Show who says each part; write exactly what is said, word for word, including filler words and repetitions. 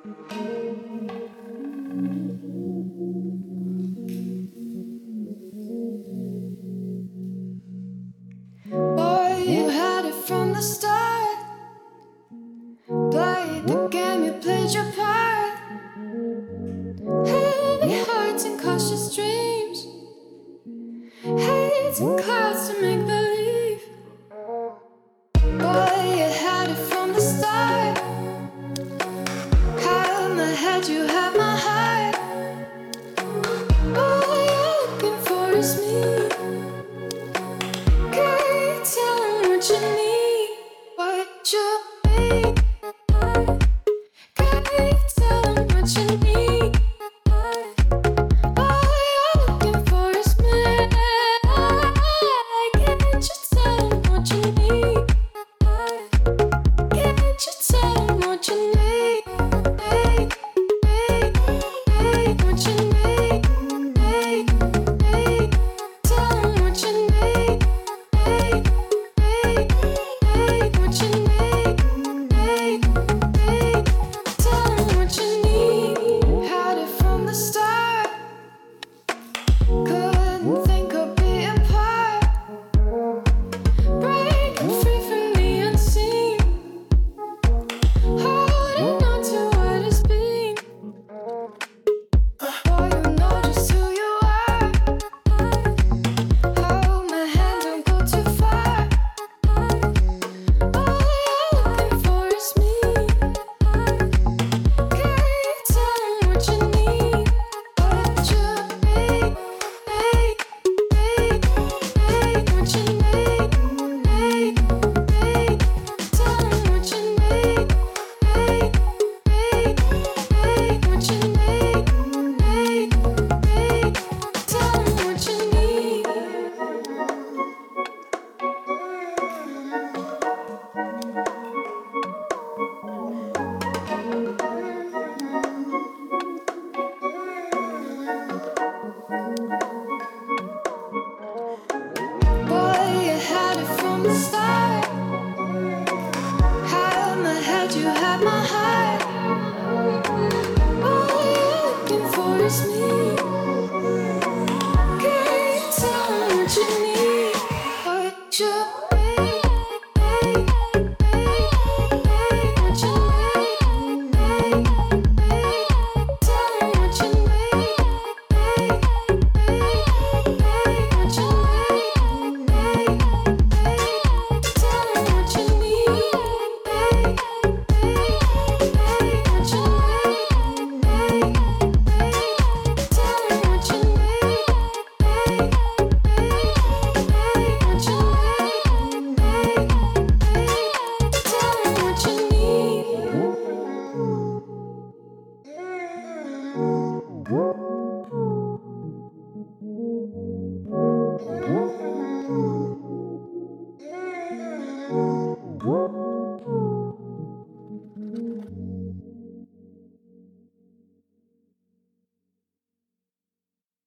Speaker 1: Boy, you had it from the start. Played the game, you played your part. Heavy hearts and cautious dreams. Hates and clouds to make believe. Boy, you had it from the start. Had my head, you had my heart. All you're looking for is me. Can't tell them what you need, what you need. Can't tell them what you need. All you're looking for is me. Can't you tell them what you need? Can't you tell them what you need? Hey, hey, hey, what you need? Hey, hey, tell them what you need. Hey, hey, hey, what you need? Hey, hey, tell them what you need. Had it from the start. Couldn't think of being apart. Breaking free from the unseen. Holding on to what has been. Boy, you know just who you are. Hold my hand, don't go too far. All you're looking for is me. Can't tell them what you need, what you need. Hey, hey, hey, what you need. Hey, hey, tell them what you need. Hey, hey, hey, what you need. Hey, hey, tell them what you need. Boy, you had it from the start. Had my head, you had my heart. All you're looking for is me. Can't tell them what you need, what you need. Hey, hey, hey, what you need. Hey, hey, tell them what you need. Hey, hey, hey, what you need. Hey, hey, tell them what you need. Hey, hey, hey, what you need. Hey, hey, tell them what you need. Hey, hey, hey, what you need. Hey, hey, tell them what you need.